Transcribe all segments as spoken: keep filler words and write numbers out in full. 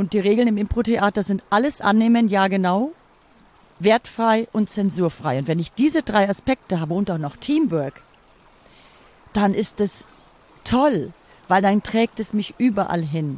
Und die Regeln im Impro-Theater sind alles annehmen, ja genau, wertfrei und zensurfrei. Und wenn ich diese drei Aspekte habe und auch noch Teamwork, dann ist es toll, weil dann trägt es mich überall hin.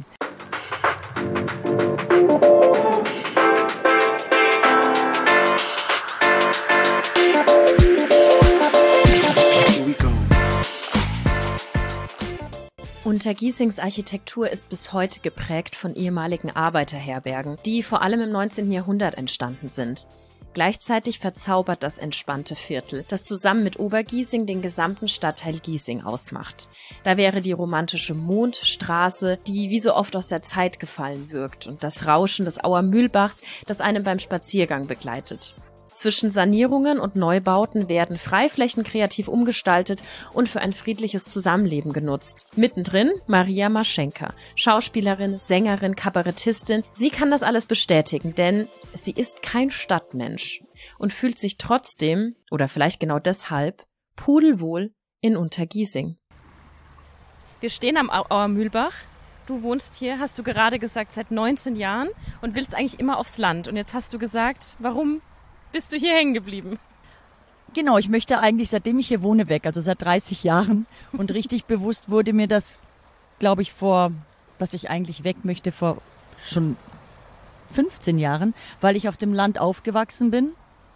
Untergiesings Architektur ist bis heute geprägt von ehemaligen Arbeiterherbergen, die vor allem im neunzehnten Jahrhundert entstanden sind. Gleichzeitig verzaubert das entspannte Viertel, das zusammen mit Obergiesing den gesamten Stadtteil Giesing ausmacht. Da wäre die romantische Mondstraße, die wie so oft aus der Zeit gefallen wirkt, und das Rauschen des Auer Mühlbachs, das einen beim Spaziergang begleitet. Zwischen Sanierungen und Neubauten werden Freiflächen kreativ umgestaltet und für ein friedliches Zusammenleben genutzt. Mittendrin Maria Maschenka, Schauspielerin, Sängerin, Kabarettistin. Sie kann das alles bestätigen, denn sie ist kein Stadtmensch und fühlt sich trotzdem, oder vielleicht genau deshalb, pudelwohl in Untergiesing. Wir stehen am Auer Mühlbach. Du wohnst hier, hast du gerade gesagt, seit neunzehn Jahren und willst eigentlich immer aufs Land. Und jetzt hast du gesagt, warum bist du hier hängen geblieben? Genau, ich möchte eigentlich, seitdem ich hier wohne, weg, also seit dreißig Jahren. Und richtig bewusst wurde mir das, glaube ich, vor, dass ich eigentlich weg möchte, vor schon fünfzehn Jahren, weil ich auf dem Land aufgewachsen bin.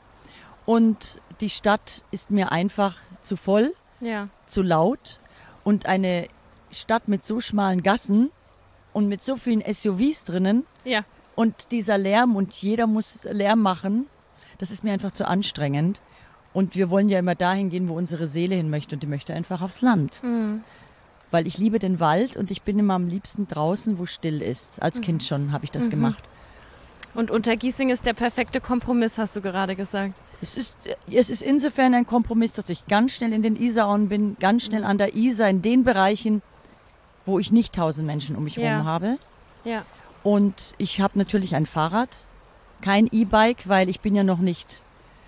Und die Stadt ist mir einfach zu voll, ja. zu laut. Und eine Stadt mit so schmalen Gassen und mit so vielen S U Vs drinnen. Ja. Und dieser Lärm und jeder muss Lärm machen. Das ist mir einfach zu anstrengend. Und wir wollen ja immer dahin gehen, wo unsere Seele hin möchte. Und die möchte einfach aufs Land. Mhm. Weil ich liebe den Wald und ich bin immer am liebsten draußen, wo still ist. Als mhm. Kind schon habe ich das mhm. gemacht. Und Untergiesing ist der perfekte Kompromiss, hast du gerade gesagt. Es ist, es ist insofern ein Kompromiss, dass ich ganz schnell in den Isarauen bin, ganz schnell an der Isar, in den Bereichen, wo ich nicht tausend Menschen um mich ja. herum habe. Ja. Und ich habe natürlich ein Fahrrad. Kein E-Bike, weil ich bin ja noch nicht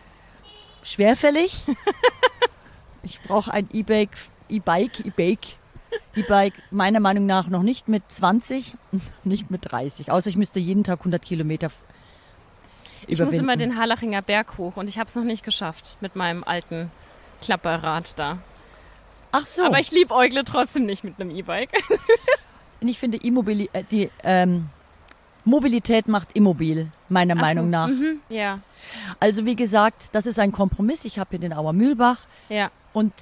schwerfällig. Ich brauche ein E-Bike, E-Bike, E-Bike, E-Bike meiner Meinung nach noch nicht mit zwanzig, nicht mit dreißig. Außer ich müsste jeden Tag hundert Kilometer Ich überwinden. muss immer den Harlachinger Berg hoch und ich habe es noch nicht geschafft mit meinem alten Klapperrad da. Ach so. Aber ich liebäugle trotzdem nicht mit einem E-Bike. Und ich finde, Immobili- äh, die ähm, Mobilität macht immobil, meiner Ach Meinung so, nach. Mhm, ja. Also wie gesagt, das ist ein Kompromiss. Ich habe hier den Auer Mühlbach Ja. und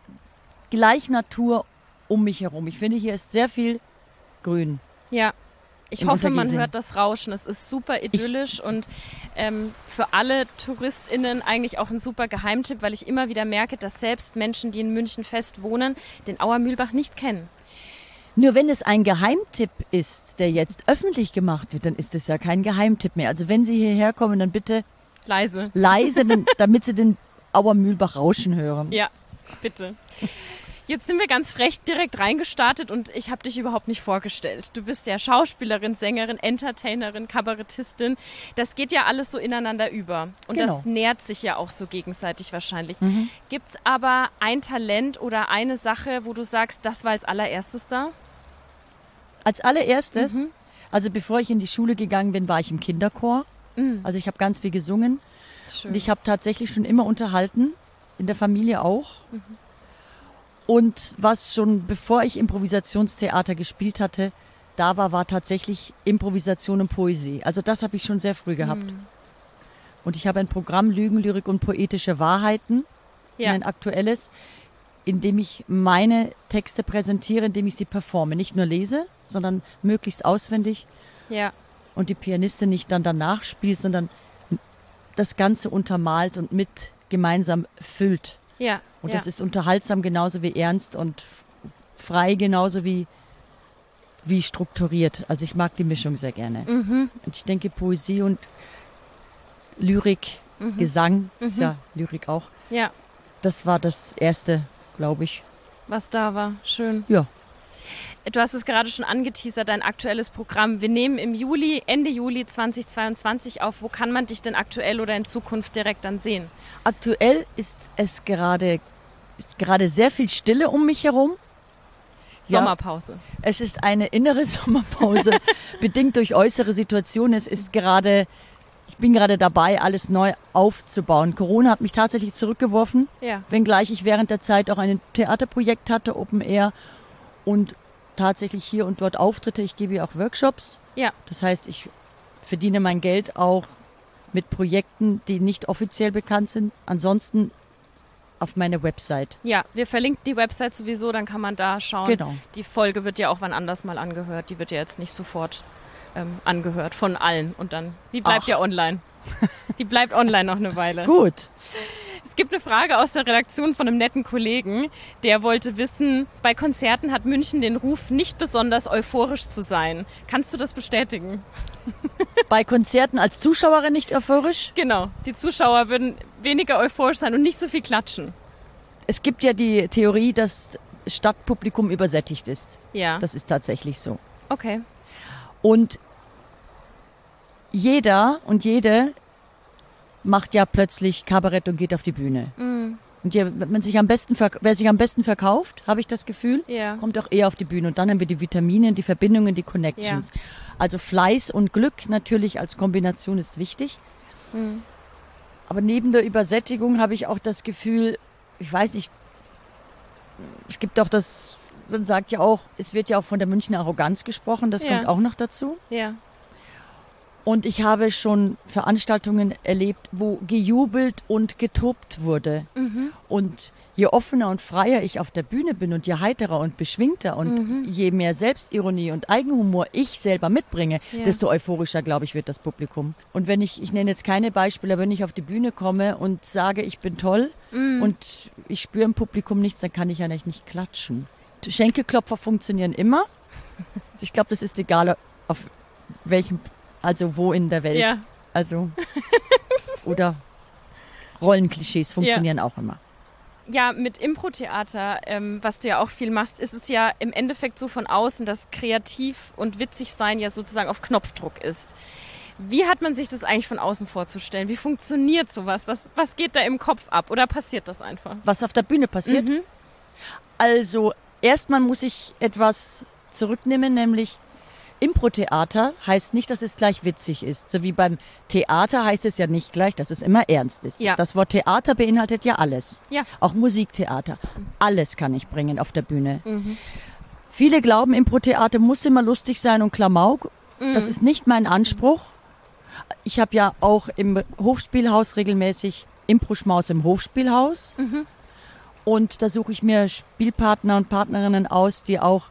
gleich Natur um mich herum. Ich finde, hier ist sehr viel Grün. Ja. Ich Im hoffe, man Untergiesing. hört das Rauschen. Es ist super idyllisch Ich, und ähm, für alle TouristInnen eigentlich auch ein super Geheimtipp, weil ich immer wieder merke, dass selbst Menschen, die in München fest wohnen, den Auer Mühlbach nicht kennen. Nur wenn es ein Geheimtipp ist, der jetzt öffentlich gemacht wird, dann ist es ja kein Geheimtipp mehr. Also wenn Sie hierher kommen, dann bitte Leise. leise, denn, damit Sie den Auer Mühlbach rauschen hören. Ja, bitte. Jetzt sind wir ganz frech direkt reingestartet und ich habe dich überhaupt nicht vorgestellt. Du bist ja Schauspielerin, Sängerin, Entertainerin, Kabarettistin. Das geht ja alles so ineinander über. Und Genau. das nährt sich ja auch so gegenseitig wahrscheinlich. Mhm. Gibt's aber ein Talent oder eine Sache, wo du sagst, das war als allererstes da? Als allererstes, Mhm. also bevor ich in die Schule gegangen bin, war ich im Kinderchor. Mhm. Also ich habe ganz viel gesungen. Schön. Und ich habe tatsächlich schon immer unterhalten, in der Familie auch. Mhm. Und was schon bevor ich Improvisationstheater gespielt hatte, da war, war tatsächlich Improvisation und Poesie. Also das habe ich schon sehr früh gehabt. Mhm. Und ich habe ein Programm Lügen, Lyrik und poetische Wahrheiten, Ja. ein aktuelles, in dem ich meine Texte präsentiere, in dem ich sie performe. Nicht nur lese, sondern möglichst auswendig. Ja. Und die Pianistin nicht dann danach spielt, sondern das Ganze untermalt und mit gemeinsam füllt. Ja. Und ja. das ist unterhaltsam genauso wie ernst und frei genauso wie, wie strukturiert. Also ich mag die Mischung sehr gerne. Mhm. Und ich denke, Poesie und Lyrik, Mhm. Gesang, ist Mhm. ja Lyrik auch, Ja, das war das Erste, glaube ich. was da war. Schön. Ja. Du hast es gerade schon angeteasert, dein aktuelles Programm. Wir nehmen im Juli, Ende Juli zweitausendzweiundzwanzig auf. Wo kann man dich denn aktuell oder in Zukunft direkt dann sehen? Aktuell ist es gerade, gerade sehr viel Stille um mich herum. Sommerpause. Ja, es ist eine innere Sommerpause, bedingt durch äußere Situationen. Es ist gerade, ich bin gerade dabei, alles neu aufzubauen. Corona hat mich tatsächlich zurückgeworfen, Ja. wenngleich ich während der Zeit auch ein Theaterprojekt hatte, Open Air, und tatsächlich hier und dort Auftritte. Ich gebe auch Workshops. Ja. Das heißt, ich verdiene mein Geld auch mit Projekten, die nicht offiziell bekannt sind. Ansonsten auf meiner Website. Ja, wir verlinken die Website sowieso, dann kann man da schauen. Genau. Die Folge wird ja auch wann anders mal angehört. Die wird ja jetzt nicht sofort ähm, angehört von allen. Und dann, die bleibt Ach. ja online. Die bleibt online noch eine Weile. Gut. Es gibt eine Frage aus der Redaktion von einem netten Kollegen, der wollte wissen, bei Konzerten hat München den Ruf, nicht besonders euphorisch zu sein. Kannst du das bestätigen? Bei Konzerten als Zuschauerin nicht euphorisch? Genau, die Zuschauer würden weniger euphorisch sein und nicht so viel klatschen. Es gibt ja die Theorie, dass Stadtpublikum übersättigt ist. Ja. Das ist tatsächlich so. Okay. Und jeder und jede macht ja plötzlich Kabarett und geht auf die Bühne. Mm. Und ja, wenn man sich am besten verk- wer sich am besten verkauft, habe ich das Gefühl, Ja. kommt auch eher auf die Bühne. Und dann haben wir die Vitamine, die Verbindungen, die Connections. Ja. Also Fleiß und Glück natürlich als Kombination ist wichtig. Mm. Aber neben der Übersättigung habe ich auch das Gefühl, ich weiß nicht, es gibt auch das, man sagt ja auch, es wird ja auch von der Münchner Arroganz gesprochen, das Ja. kommt auch noch dazu. Ja. Und ich habe schon Veranstaltungen erlebt, wo gejubelt und getobt wurde. Mhm. Und je offener und freier ich auf der Bühne bin und je heiterer und beschwingter und Mhm. je mehr Selbstironie und Eigenhumor ich selber mitbringe, Ja. desto euphorischer, glaube ich, wird das Publikum. Und wenn ich, ich nenne jetzt keine Beispiele, aber wenn ich auf die Bühne komme und sage, ich bin toll Mhm. und ich spüre im Publikum nichts, dann kann ich ja eigentlich nicht klatschen. Schenkelklopfer funktionieren immer. Ich glaube, das ist egal, auf welchem, also wo in der Welt. Ja. Also, oder Rollenklischees funktionieren auch immer. Ja, mit Impro-Theater, ähm, was du ja auch viel machst, ist es ja im Endeffekt so von außen, dass kreativ und witzig sein ja sozusagen auf Knopfdruck ist. Wie hat man sich das eigentlich von außen vorzustellen? Wie funktioniert sowas? Was, was geht da im Kopf ab? Oder passiert das einfach? Was auf der Bühne passiert? Mhm. Also, erstmal muss ich etwas zurücknehmen, nämlich Impro-Theater heißt nicht, dass es gleich witzig ist. So wie beim Theater heißt es ja nicht gleich, dass es immer ernst ist. Ja. Das Wort Theater beinhaltet ja alles. Ja. Auch Musiktheater. Alles kann ich bringen auf der Bühne. Mhm. Viele glauben, Impro-Theater muss immer lustig sein und Klamauk. Mhm. Das ist nicht mein Anspruch. Ich habe ja auch im Hofspielhaus regelmäßig Impro-Schmaus im Hofspielhaus. Mhm. Und da suche ich mir Spielpartner und Partnerinnen aus, die auch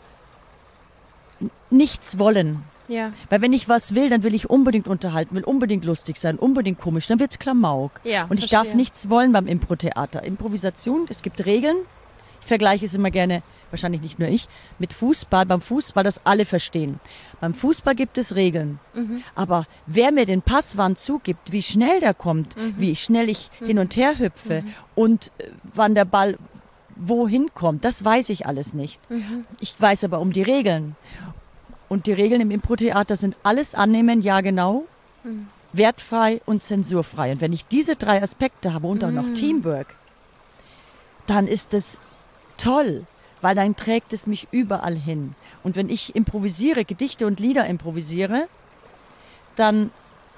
nichts wollen. Ja. Weil wenn ich was will, dann will ich unbedingt unterhalten, will unbedingt lustig sein, unbedingt komisch, dann wird's Klamauk. Ja, und ich verstehe. darf nichts wollen beim Impro-Theater. Improvisation, es gibt Regeln. Ich vergleiche es immer gerne, wahrscheinlich nicht nur ich, mit Fußball. Beim Fußball, das alle verstehen. Beim Fußball gibt es Regeln. Mhm. Aber wer mir den Pass wann zugibt, wie schnell der kommt, Mhm. wie schnell ich hin und her hüpfe und äh, wann der Ball wohin kommt, das weiß ich alles nicht. Mhm. Ich weiß aber um die Regeln. Und die Regeln im Impro-Theater sind alles annehmen, ja genau, Mhm. wertfrei und zensurfrei. Und wenn ich diese drei Aspekte habe und auch noch Mhm. Teamwork, dann ist es toll, weil dann trägt es mich überall hin. Und wenn ich improvisiere, Gedichte und Lieder improvisiere, dann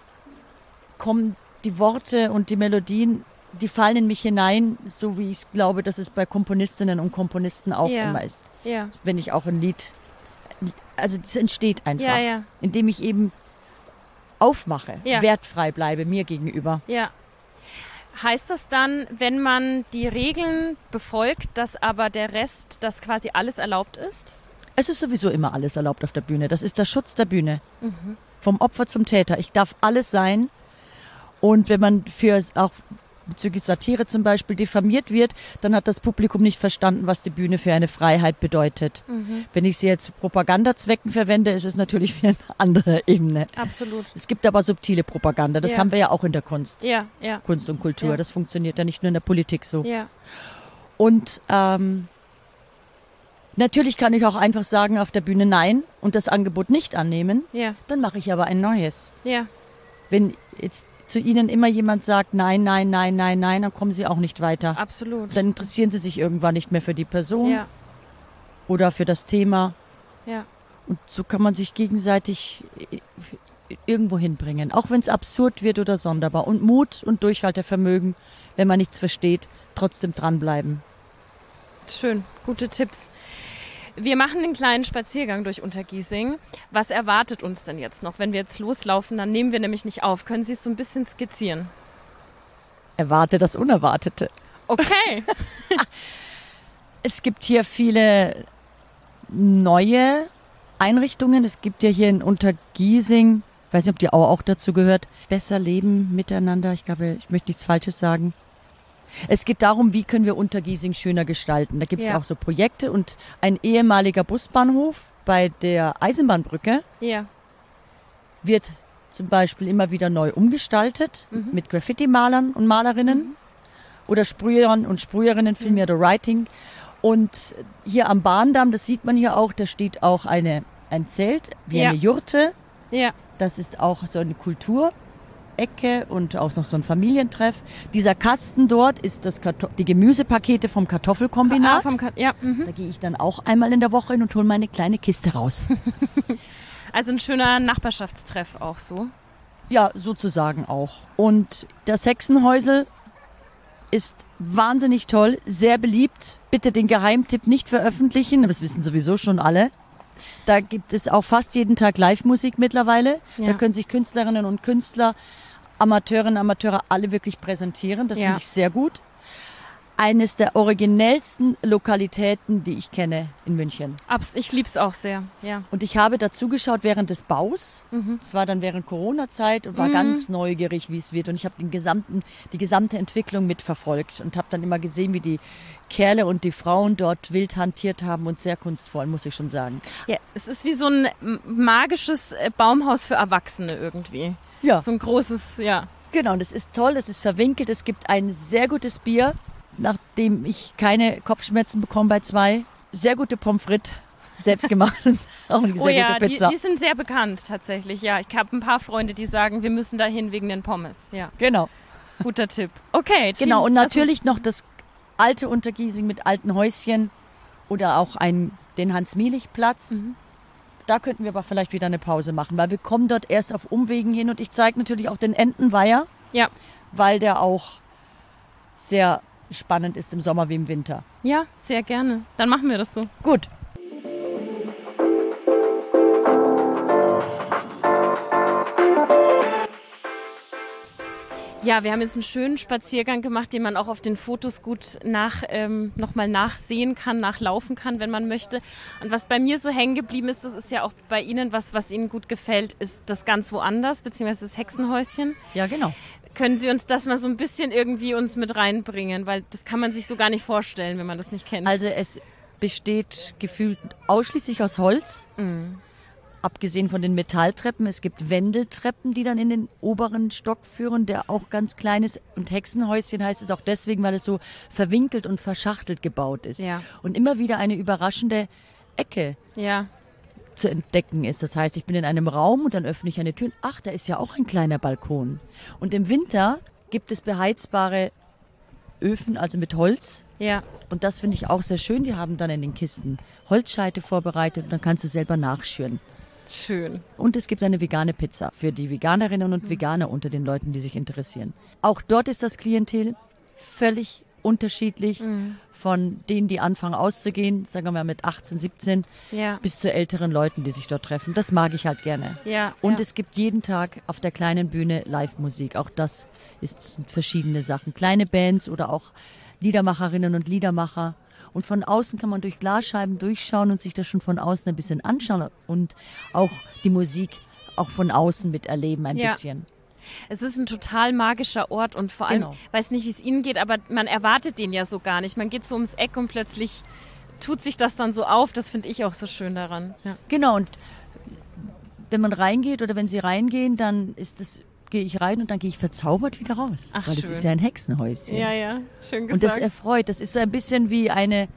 kommen die Worte und die Melodien, die fallen in mich hinein, so wie ich glaube, dass es bei Komponistinnen und Komponisten auch Ja. immer ist. Ja. Wenn ich auch ein Lied, also das entsteht einfach, Ja, ja. indem ich eben aufmache, Ja. wertfrei bleibe mir gegenüber. Ja. Heißt das dann, wenn man die Regeln befolgt, dass aber der Rest, dass quasi alles erlaubt ist? Es ist sowieso immer alles erlaubt auf der Bühne. Das ist der Schutz der Bühne. Vom Opfer zum Täter. Ich darf alles sein. Und wenn man für auch bezüglich Satire zum Beispiel diffamiert wird, dann hat das Publikum nicht verstanden, was die Bühne für eine Freiheit bedeutet. Wenn ich sie jetzt zu Propagandazwecken verwende, ist es natürlich wieder eine andere Ebene. Absolut. Es gibt aber subtile Propaganda. Das Ja. haben wir ja auch in der Kunst. Ja, ja, Kunst und Kultur. Ja. Das funktioniert ja nicht nur in der Politik so. ja. Und ähm, natürlich kann ich auch einfach sagen auf der Bühne Nein und das Angebot nicht annehmen. Ja, Dann mache ich aber ein neues. ja, Wenn jetzt zu Ihnen immer jemand sagt Nein, nein, nein, nein, nein, dann kommen Sie auch nicht weiter. absolut. Dann interessieren Sie sich irgendwann nicht mehr für die Person. Ja, oder für das Thema. Ja. Und so kann man sich gegenseitig irgendwo hinbringen, auch wenn es absurd wird oder sonderbar. Und Mut und Durchhaltevermögen, wenn man nichts versteht, trotzdem dranbleiben. Schön, gute Tipps. Wir machen einen kleinen Spaziergang durch Untergiesing. Was erwartet uns denn jetzt noch? Wenn wir jetzt loslaufen, dann nehmen wir nämlich nicht auf. Können Sie es so ein bisschen skizzieren? Erwarte das Unerwartete. Okay. Es gibt hier viele neue Einrichtungen. Es gibt ja hier in Untergiesing, ich weiß nicht, ob die Au auch dazu gehört, besser leben miteinander. Ich glaube, ich möchte nichts Falsches sagen. Es geht darum, wie können wir Untergiesing schöner gestalten. Da gibt es Ja. auch so Projekte und ein ehemaliger Busbahnhof bei der Eisenbahnbrücke Ja. wird zum Beispiel immer wieder neu umgestaltet Mhm. mit Graffiti-Malern und Malerinnen Mhm. oder Sprühern und Sprüherinnen, vielmehr der Writing. Und hier am Bahndamm, das sieht man hier auch, da steht auch eine, ein Zelt, wie Ja. eine Jurte. Ja. Das ist auch so eine Kulturecke und auch noch so ein Familientreff. Dieser Kasten dort ist das Karto- die Gemüsepakete vom Kartoffelkombinat. Ah, vom Ka- ja. Mhm. Da gehe ich dann auch einmal in der Woche hin und hole meine kleine Kiste raus. Also ein schöner Nachbarschaftstreff auch so. Ja, sozusagen auch. Und das Hexenhäusel ist wahnsinnig toll, sehr beliebt. Bitte den Geheimtipp nicht veröffentlichen, das wissen sowieso schon alle. Da gibt es auch fast jeden Tag Live-Musik mittlerweile. Ja. Da können sich Künstlerinnen und Künstler, Amateurinnen, Amateure alle wirklich präsentieren. Das Ja. finde ich sehr gut. Eines der originellsten Lokalitäten, die ich kenne in München. Abs- Ich lieb's auch sehr. Ja. Und ich habe dazu geschaut während des Baus. Mhm. Es war dann während Corona-Zeit und war Mhm. ganz neugierig, wie es wird. Und ich habe den gesamten, die gesamte Entwicklung mitverfolgt und habe dann immer gesehen, wie die Kerle und die Frauen dort wild hantiert haben und sehr kunstvoll, muss ich schon sagen. Ja, es ist wie so ein m- magisches äh, Baumhaus für Erwachsene irgendwie. Ja, So ein großes, ja. genau. Und es ist toll, es ist verwinkelt. Es gibt ein sehr gutes Bier, nachdem ich keine Kopfschmerzen bekomme bei zwei. Sehr gute Pommes frites, selbst gemacht und auch eine sehr Oh ja, gute die, Pizza. die sind sehr bekannt tatsächlich. Ja, ich habe ein paar Freunde, die sagen, wir müssen dahin wegen den Pommes. Ja, Genau. guter Tipp. Okay. Genau, und also- natürlich noch das alte Untergiesing mit alten Häuschen oder auch ein, den Hans-Mielich-Platz. Mhm. Da könnten wir aber vielleicht wieder eine Pause machen, weil wir kommen dort erst auf Umwegen hin und ich zeige natürlich auch den Entenweiher, Ja, weil der auch sehr spannend ist im Sommer wie im Winter. ja, sehr gerne. Dann machen wir das so. Gut. Ja, wir haben jetzt einen schönen Spaziergang gemacht, den man auch auf den Fotos gut nach, ähm, nochmal nachsehen kann, nachlaufen kann, wenn man möchte. Und was bei mir so hängen geblieben ist, das ist ja auch bei Ihnen was, was Ihnen gut gefällt, ist das ganz woanders, beziehungsweise das Hexenhäuschen. Ja, genau. Können Sie uns das mal so ein bisschen irgendwie uns mit reinbringen? Weil das kann man sich so gar nicht vorstellen, wenn man das nicht kennt. Also es besteht gefühlt ausschließlich aus Holz. Mm. Abgesehen von den Metalltreppen, es gibt Wendeltreppen, die dann in den oberen Stock führen, der auch ganz klein ist. Und Hexenhäuschen heißt es auch deswegen, weil es so verwinkelt und verschachtelt gebaut ist. Ja. Und immer wieder eine überraschende Ecke Ja, zu entdecken ist. Das heißt, ich bin in einem Raum und dann öffne ich eine Tür. Ach, da ist ja auch ein kleiner Balkon. Und im Winter gibt es beheizbare Öfen, also mit Holz. ja, Und das finde ich auch sehr schön. Die haben dann in den Kisten Holzscheite vorbereitet und dann kannst du selber nachschüren. schön. Und es gibt eine vegane Pizza für die Veganerinnen und Veganer unter den Leuten, die sich interessieren. Auch dort ist das Klientel völlig unterschiedlich. Von denen, die anfangen auszugehen, sagen wir mal mit achtzehn, siebzehn, Ja, bis zu älteren Leuten, die sich dort treffen. Das mag ich halt gerne. ja. Und ja. es gibt jeden Tag auf der kleinen Bühne Live-Musik. Auch das ist, sind verschiedene Sachen. Kleine Bands oder auch Liedermacherinnen und Liedermacher. Und von außen kann man durch Glasscheiben durchschauen und sich das schon von außen ein bisschen anschauen und auch die Musik auch von außen miterleben ein Ja. bisschen. Es ist ein total magischer Ort und vor allem, Genau. weiß nicht, wie es Ihnen geht, aber man erwartet den ja so gar nicht. Man geht so ums Eck und plötzlich tut sich das dann so auf. Das finde ich auch so schön daran. Ja. Genau, und wenn man reingeht oder wenn sie reingehen, dann ist es, gehe ich rein und dann gehe ich verzaubert wieder raus. Ach, weil schön. das ist ja ein Hexenhäuschen. Ja, ja, schön Und das gesagt. erfreut. Das ist so ein bisschen wie eine,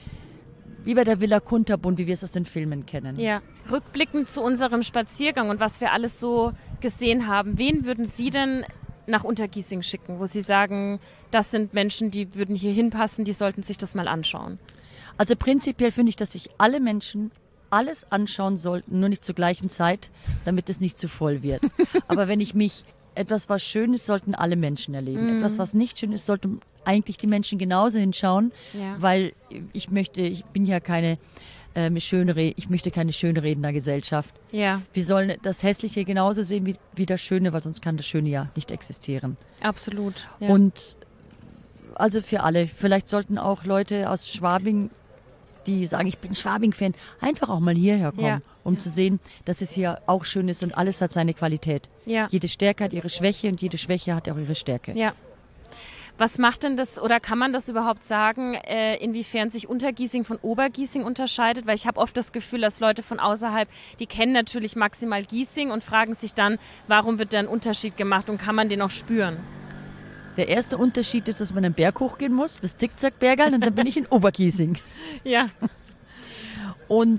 wie bei der Villa Kunterbund, wie wir es aus den Filmen kennen. Ja. Rückblickend zu unserem Spaziergang und was wir alles so gesehen haben, wen würden Sie denn nach Untergiesing schicken, wo Sie sagen, das sind Menschen, die würden hier hinpassen, die sollten sich das mal anschauen? Also prinzipiell finde ich, dass sich alle Menschen alles anschauen sollten, nur nicht zur gleichen Zeit, damit es nicht zu voll wird. Aber wenn ich mich, etwas was schön ist, sollten alle Menschen erleben. Mm. Etwas was nicht schön ist, sollten eigentlich die Menschen genauso hinschauen, ja. weil ich möchte, ich bin ja keine äh, schöne, ich möchte keine Schönredner-Gesellschaft. Ja. Wir sollen das Hässliche genauso sehen wie, wie das Schöne, weil sonst kann das Schöne ja nicht existieren. Absolut. Ja. Und also für alle, vielleicht sollten auch Leute aus Schwabing, die sagen, ich bin Schwabing-Fan, einfach auch mal hierher kommen, ja. um ja. zu sehen, dass es hier auch schön ist und alles hat seine Qualität. Ja. Jede Stärke hat ihre Schwäche und jede Schwäche hat auch ihre Stärke. Ja. Was macht denn das, oder kann man das überhaupt sagen, äh, inwiefern sich Untergiesing von Obergiesing unterscheidet? Weil ich habe oft das Gefühl, dass Leute von außerhalb, die kennen natürlich maximal Giesing und fragen sich dann, warum wird da ein Unterschied gemacht und kann man den auch spüren? Der erste Unterschied ist, dass man einen Berg hochgehen muss, das Zickzackbergerl, und dann bin ich in Obergiesing. Ja. Und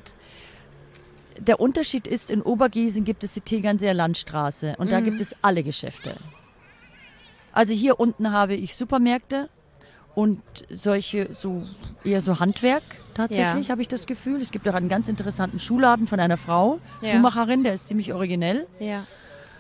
der Unterschied ist, in Obergiesing gibt es die Tegernseer Landstraße und mhm. da gibt es alle Geschäfte. Also hier unten habe ich Supermärkte und solche, so eher so Handwerk tatsächlich, ja. habe ich das Gefühl. Es gibt auch einen ganz interessanten Schuhladen von einer Frau, ja. Schuhmacherin, der ist ziemlich originell. Ja.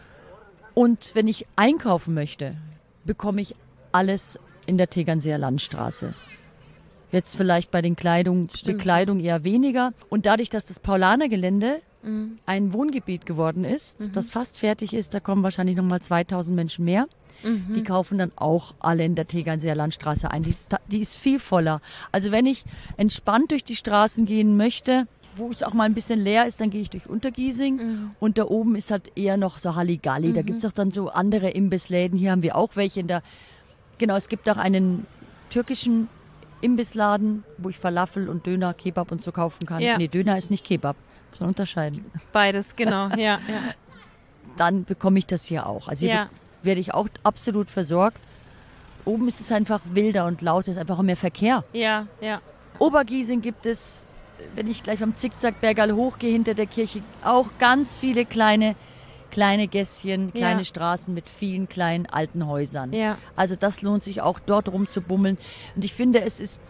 Und wenn ich einkaufen möchte, bekomme ich alles in der Tegernseer Landstraße. Jetzt vielleicht bei den Kleidung, Bekleidung eher weniger. Und dadurch, dass das Paulanergelände mhm. ein Wohngebiet geworden ist, mhm. das fast fertig ist, da kommen wahrscheinlich nochmal zweitausend Menschen mehr. Mhm. Die kaufen dann auch alle in der Tegernseer Landstraße ein. Die, die ist viel voller. Also wenn ich entspannt durch die Straßen gehen möchte, wo es auch mal ein bisschen leer ist, dann gehe ich durch Untergiesing. Mhm. Und da oben ist halt eher noch so Halligalli. Mhm. Da gibt es auch dann so andere Imbissläden. Hier haben wir auch welche in der... Genau, es gibt auch einen türkischen Imbissladen, wo ich Falafel und Döner, Kebab und so kaufen kann. Ja. Nee, Döner ist nicht Kebab. Muss man unterscheiden. Beides, genau. ja, ja. Dann bekomme ich das hier auch. Also hier ja. werde ich auch absolut versorgt. Oben ist es einfach wilder und lauter, ist einfach mehr Verkehr. Ja, ja. Obergiesing gibt es, wenn ich gleich am Zickzackbergerl hochgehe, hinter der Kirche, auch ganz viele kleine, kleine Gässchen, kleine ja. Straßen mit vielen kleinen alten Häusern. Ja. Also das lohnt sich auch, dort rumzubummeln. Und ich finde, es ist,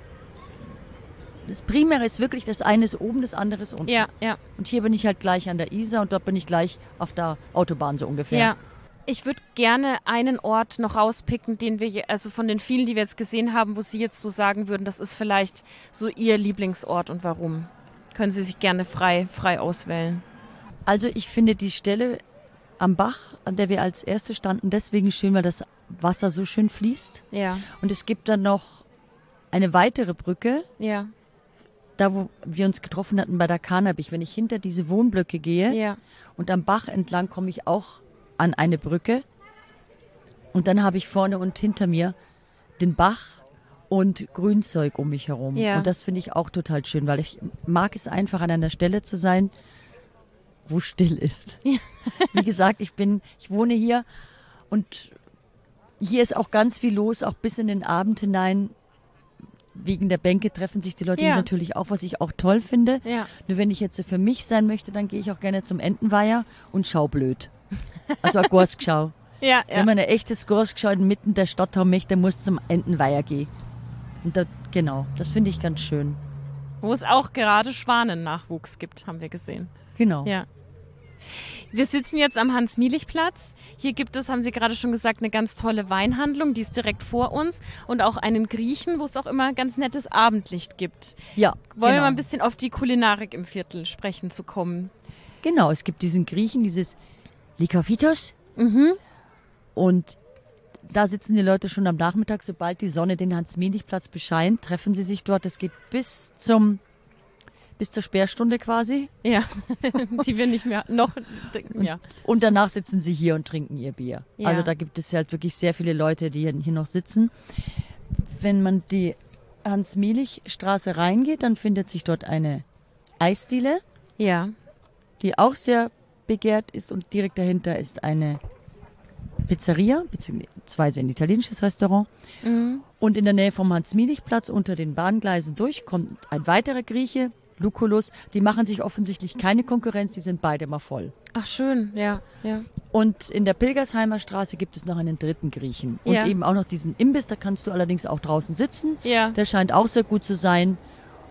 das Primäre ist wirklich, das eine ist oben, das andere ist unten. Ja, ja. Und hier bin ich halt gleich an der Isar und dort bin ich gleich auf der Autobahn so ungefähr. Ja. Ich würde gerne einen Ort noch rauspicken, den wir, also von den vielen, die wir jetzt gesehen haben, wo Sie jetzt so sagen würden, das ist vielleicht so Ihr Lieblingsort und warum? Können Sie sich gerne frei, frei auswählen. Also ich finde die Stelle am Bach, an der wir als Erste standen, deswegen schön, weil das Wasser so schön fließt. Ja. Und es gibt dann noch eine weitere Brücke. Ja. Da, wo wir uns getroffen hatten bei der Kanabich. Wenn ich hinter diese Wohnblöcke gehe ja. und am Bach entlang komme ich auch an eine Brücke und dann habe ich vorne und hinter mir den Bach und Grünzeug um mich herum. Ja. Und das finde ich auch total schön, weil ich mag es einfach, an einer Stelle zu sein, wo still ist. Ja. Wie gesagt, ich bin, ich wohne hier und hier ist auch ganz viel los, auch bis in den Abend hinein. Wegen der Bänke treffen sich die Leute ja. natürlich auch, was ich auch toll finde. Ja. Nur wenn ich jetzt so für mich sein möchte, dann gehe ich auch gerne zum Entenweiher und schau blöd. Also eine Gorskschau. Ja, ja. Wenn man eine echte Gorskschau inmitten der Stadt haben möchte, muss zum Entenweiher gehen. Und da, genau, das finde ich ganz schön. Wo es auch gerade Schwanennachwuchs gibt, haben wir gesehen. Genau. Ja. Wir sitzen jetzt am Hans-Mielich-Platz. Hier gibt es, haben Sie gerade schon gesagt, eine ganz tolle Weinhandlung, die ist direkt vor uns. Und auch einen Griechen, wo es auch immer ganz nettes Abendlicht gibt. Ja, Wollen genau. wir mal ein bisschen auf die Kulinarik im Viertel sprechen zu kommen? Genau, es gibt diesen Griechen, dieses Likavitos. Mhm. Und da sitzen die Leute schon am Nachmittag, sobald die Sonne den Hans-Mielich-Platz bescheint, treffen sie sich dort. Es geht bis zum bis zur Sperrstunde quasi. Ja, die wir nicht mehr noch, ja. Und danach sitzen sie hier und trinken ihr Bier. Ja. Also da gibt es halt wirklich sehr viele Leute, die hier noch sitzen. Wenn man die Hans-Mielich-Straße reingeht, dann findet sich dort eine Eisdiele. Ja. Die auch sehr begehrt ist und direkt dahinter ist eine Pizzeria, beziehungsweise ein italienisches Restaurant. Mhm. Und in der Nähe vom Hans-Mielich-Platz unter den Bahngleisen durch kommt ein weiterer Grieche, Lucullus. Die machen sich offensichtlich keine Konkurrenz, die sind beide mal voll. Ach schön, ja, ja. Und in der Pilgersheimer Straße gibt es noch einen dritten Griechen. Und ja. eben auch noch diesen Imbiss, da kannst du allerdings auch draußen sitzen. Ja. Der scheint auch sehr gut zu sein.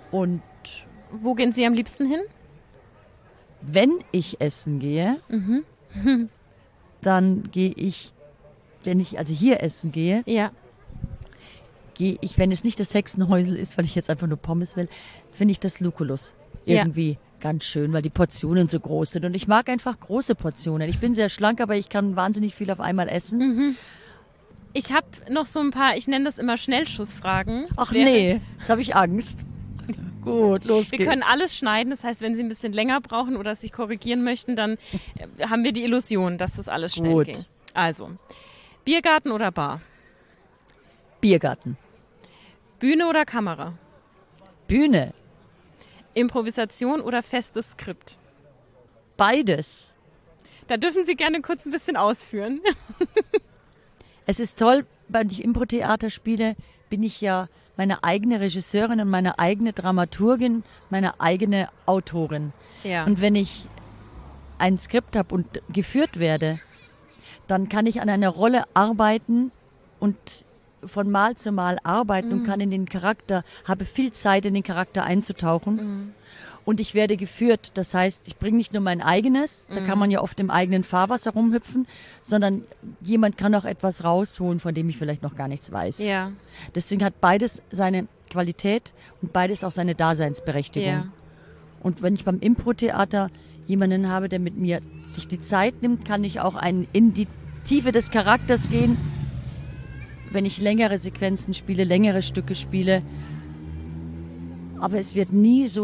Und Wo gehen Sie am liebsten hin? wenn ich essen gehe, Mhm. dann gehe ich, wenn ich also hier essen gehe, Ja. gehe ich, wenn es nicht das Hexenhäusel ist, weil ich jetzt einfach nur Pommes will, finde ich das Lucullus Ja. irgendwie ganz schön, weil die Portionen so groß sind. Und ich mag einfach große Portionen. Ich bin sehr schlank, aber ich kann wahnsinnig viel auf einmal essen. Ich habe noch so ein paar, ich nenne das immer Schnellschussfragen. Das Ach wäre- nee, jetzt habe ich Angst. Gut, los Wir geht's. können alles schneiden, das heißt, wenn Sie ein bisschen länger brauchen oder sich korrigieren möchten, dann äh, haben wir die Illusion, dass das alles schnell Gut. ging. Also, Biergarten oder Bar? Biergarten. Bühne oder Kamera? Bühne. Improvisation oder festes Skript? Beides. Da dürfen Sie gerne kurz ein bisschen ausführen. Es ist toll, wenn ich Impro-Theater spiele, bin ich ja meine eigene Regisseurin und meine eigene Dramaturgin, meine eigene Autorin. Ja. Und wenn ich ein Skript habe und geführt werde, dann kann ich an einer Rolle arbeiten und von Mal zu Mal arbeiten und kann in den Charakter, habe viel Zeit, in den Charakter einzutauchen. Und ich werde geführt. Das heißt, ich bringe nicht nur mein eigenes, da kann man ja oft im eigenen Fahrwasser rumhüpfen, sondern jemand kann auch etwas rausholen, von dem ich vielleicht noch gar nichts weiß. Ja. Deswegen hat beides seine Qualität und beides auch seine Daseinsberechtigung. Ja. Und wenn ich beim Impro-Theater jemanden habe, der mit mir sich die Zeit nimmt, kann ich auch ein, in die Tiefe des Charakters gehen. Wenn ich längere Sequenzen spiele, längere Stücke spiele. Aber es wird nie so.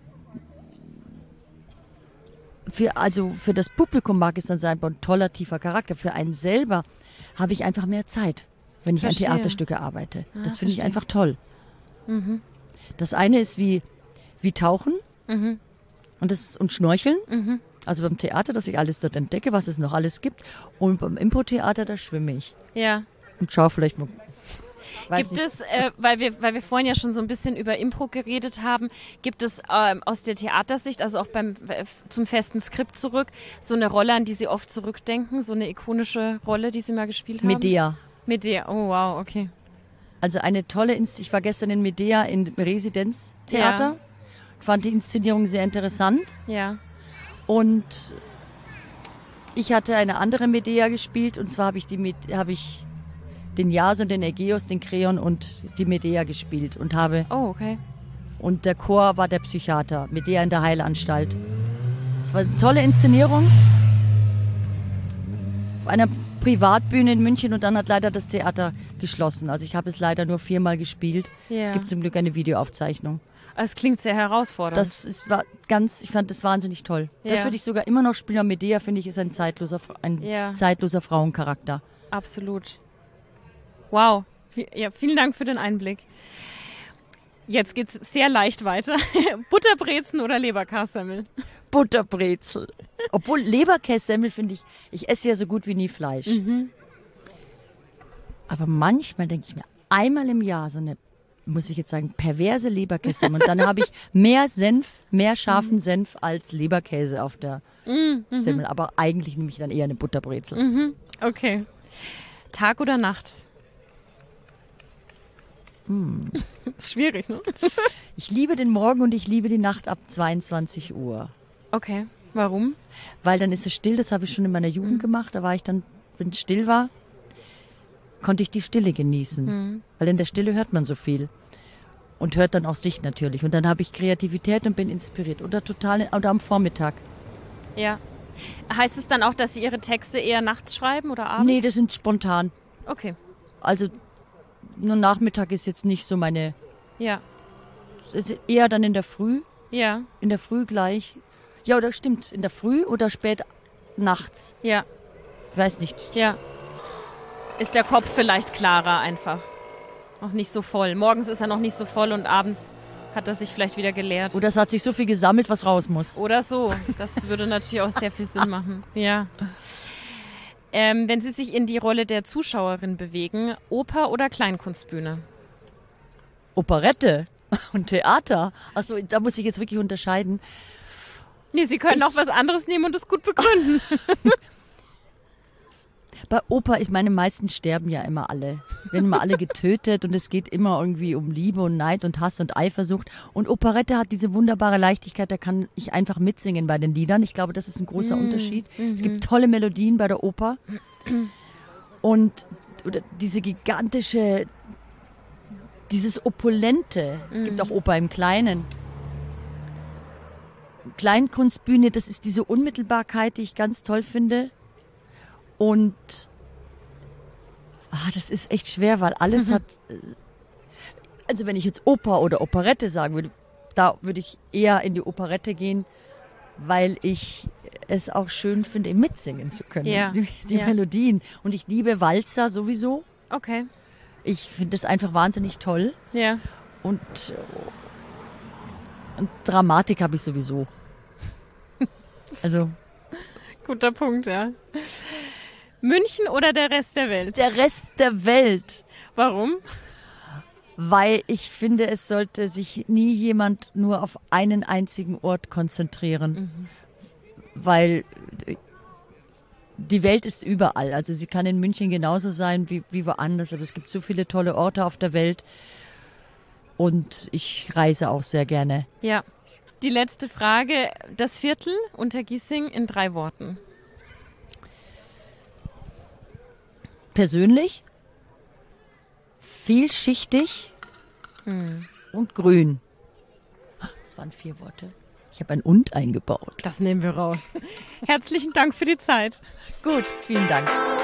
Für, also für das Publikum mag es dann sein, ein toller, tiefer Charakter. Für einen selber habe ich einfach mehr Zeit, wenn ich Verstehe. an Theaterstücke arbeite. Ah, das finde ich verstehe. einfach toll. Das eine ist wie, wie Tauchen Mhm. und, das, und Schnorcheln. Mhm. Also beim Theater, dass ich alles dort entdecke, was es noch alles gibt. Und beim Impro-Theater, da schwimme ich. Ja. Und schau vielleicht mal. Weiß Gibt nicht. es, äh, weil wir, weil wir vorhin ja schon so ein bisschen über Impro geredet haben, gibt es ähm, aus der Theatersicht, also auch beim äh, zum festen Skript zurück, so eine Rolle, an die Sie oft zurückdenken, so eine ikonische Rolle, die Sie mal gespielt haben? Medea. Medea, oh wow, okay. Also eine tolle Inszenierung. Ich war gestern in Medea im Residenztheater. Ja. Fand die Inszenierung sehr interessant. Ja. Und ich hatte eine andere Medea gespielt. Und zwar habe ich, die Med- habe ich den Jason, den Ägeus, den Kreon und die Medea gespielt. Und, habe, Oh, okay. und der Chor war der Psychiater. Medea in der Heilanstalt. Es war eine tolle Inszenierung. Auf einer Privatbühne in München und dann hat leider das Theater geschlossen. Also ich habe es leider nur viermal gespielt. Ja. Es gibt zum Glück eine Videoaufzeichnung. Es klingt sehr herausfordernd. Das ist, war ganz, ich fand das wahnsinnig toll. Das Ja. würde ich sogar immer noch spielen. Und Medea, finde ich, ist ein zeitloser, ein Ja. zeitloser Frauencharakter. Absolut. Wow. Vi- Ja, vielen Dank für den Einblick. Jetzt geht's sehr leicht weiter. Butterbrezen oder Leberkassemmel? Butterbrezel. Obwohl Leberkässemmel finde ich, ich esse ja so gut wie nie Fleisch. Mhm. Aber manchmal denke ich mir, einmal im Jahr so eine, muss ich jetzt sagen, perverse Leberkässemmel. Und dann habe ich mehr Senf, mehr scharfen Senf als Leberkäse auf der Mhm. Semmel. Aber eigentlich nehme ich dann eher eine Butterbrezel. Okay. Tag oder Nacht? Hm. Ist schwierig, ne? Ich liebe den Morgen und ich liebe die Nacht ab zweiundzwanzig Uhr. Okay. Warum? Weil dann ist es still, das habe ich schon in meiner Jugend gemacht. Da war ich dann, wenn es still war, konnte ich die Stille genießen. Weil in der Stille hört man so viel. Und hört dann auch sich natürlich. Und dann habe ich Kreativität und bin inspiriert. Oder total, oder am Vormittag. Ja. Heißt es dann auch, dass Sie Ihre Texte eher nachts schreiben oder abends? Nee, das sind spontan. Okay. Also nur Nachmittag ist jetzt nicht so meine, Ja. es ist eher dann in der Früh. Ja. In der Früh gleich. Ja, oder stimmt, in der Früh oder spät nachts. Ja. Ich weiß nicht. Ja. Ist der Kopf vielleicht klarer einfach? Noch nicht so voll. Morgens ist er noch nicht so voll und abends hat er sich vielleicht wieder geleert. Oder es hat sich so viel gesammelt, was raus muss. Oder so. Das würde natürlich auch sehr viel Sinn machen. Ja. Ähm, wenn Sie sich in die Rolle der Zuschauerin bewegen, Oper oder Kleinkunstbühne? Operette und Theater. Also da muss ich jetzt wirklich unterscheiden. Nee, Sie können auch was anderes nehmen und es gut begründen. Bei Oper, ich meine, meistens sterben ja immer alle. Werden immer alle getötet und es geht immer irgendwie um Liebe und Neid und Hass und Eifersucht. Und Operette hat diese wunderbare Leichtigkeit, da kann ich einfach mitsingen bei den Liedern. Ich glaube, das ist ein großer mm, Unterschied. Mm-hmm. Es gibt tolle Melodien bei der Oper. Und oder diese gigantische, dieses Opulente. Es mm. gibt auch Oper im Kleinen. Kleinkunstbühne, das ist diese Unmittelbarkeit, die ich ganz toll finde. Und ah, das ist echt schwer, weil alles mhm. hat, also wenn ich jetzt Oper oder Operette sagen würde, da würde ich eher in die Operette gehen, weil ich es auch schön finde, mitsingen zu können, ja. die, die ja. Melodien. Und ich liebe Walzer sowieso. Okay. Ich finde das einfach wahnsinnig toll. Ja. Und, und Dramatik habe ich sowieso. Also guter Punkt, ja. München oder der Rest der Welt? Der Rest der Welt. Warum? Weil ich finde, es sollte sich nie jemand nur auf einen einzigen Ort konzentrieren. Mhm. Weil die Welt ist überall. Also sie kann in München genauso sein wie, wie woanders. Aber es gibt so viele tolle Orte auf der Welt. Und ich reise auch sehr gerne. Ja. Die letzte Frage, das Viertel Untergiessing in drei Worten. Persönlich, vielschichtig hm. und grün. Das waren vier Worte. Ich habe ein Und eingebaut. Das nehmen wir raus. Herzlichen Dank für die Zeit. Gut, vielen Dank.